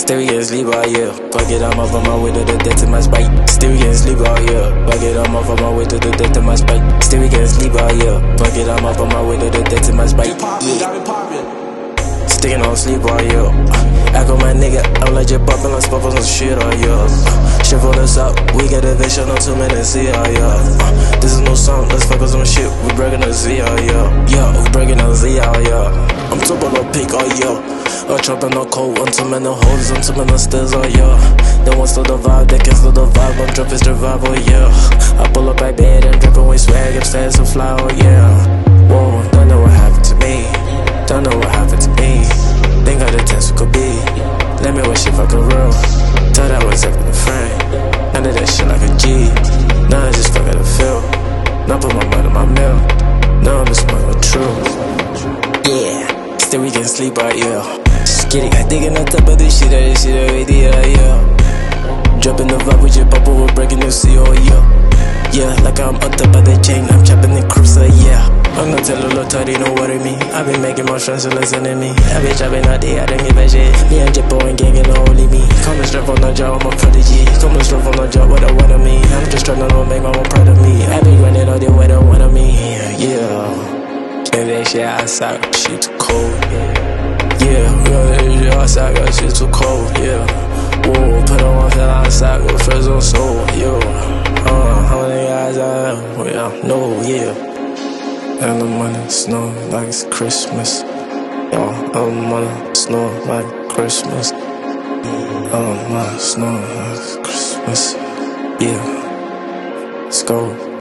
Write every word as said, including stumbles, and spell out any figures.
Still we getting sleep all year. Fuck it, I'm up on my way to the death to my spike. Still we getting sleep all year. Fuck it, I'm up on my way to the death to my spike. Still we getting sleep all year. Fuck it, I'm up on my way to the death to my spike. Yeah. Sticking on sleep all year. I got my nigga, I'm like just poppin' like spot on some shit all year. Shit for us up, we got a vision on two minutes, see all year. This is no song, let's fuck on some shit, we breaking a Z all year. Yeah, we breaking a Z all year. I'm top on no pick all year. I'm trapping no cold, on too many holes, on too many stairs all year. They want still the vibe, they can still the vibe, I'm dropping survive all year. I pull up by bed and drippin' with swag, upstairs and fly all year. Whoa, don't know what happened to me, don't know what happened to me. Think of the test could be. Let me watch shit fucking real. Thought I was up in the frame. None of that shit like a G. Now I just fuck out the feel. Now put my money in my meal. Now I'm just smoking true. Yeah, still we can sleep right here. Just kidding, I digging on top of this shit, this shit already, yeah, yeah. Dropping the vibe with your bubble, we're breaking new C O, yeah. Yeah, like I'm up top of the chain, I'm chopping the cruiser, yeah. I'm gonna tell a little toddy, know what I mean. I been making more friends to listen to me. I been chopping all day, I don't give a shit. Me and Jippo and gang, and only me. Coming straight from the job, I'm a prodigy. Coming straight from the job, what I want of me. I'm just trying to make my mom proud of me. I been grinding all day, what I want of me. Yeah, can't that shit outside, shit too cold. Yeah, yeah, shit outside, got shit too cold. Yeah, whoa, put on one fell outside, go first on soul. Yo, uh, how many guys I have? Well, yeah, no, yeah. And the money snow like it's Christmas. Yo, I'm money snow like Christmas. I'm money snow like Christmas. Yeah, let's go.